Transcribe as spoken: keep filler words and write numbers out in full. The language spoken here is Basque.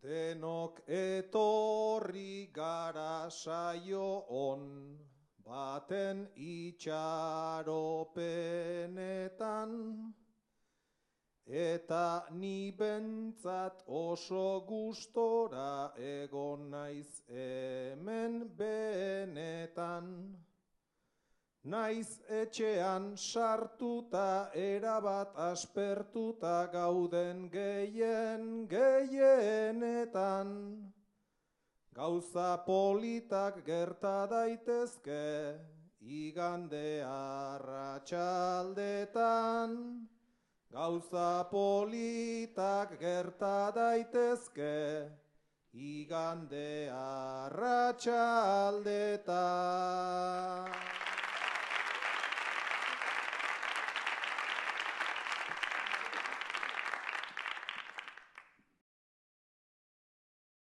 Denok etorri gara saio on, baten itxaropenetan, eta ni bentzat oso gustora egon naiz hemen benetan. Naiz etxean sartuta erabat aspertuta gauden gehien gehienetan. Gauza politak gerta daitezke igande arratsaldetan. Gauza politak gerta daitezke igande arratsaldetan.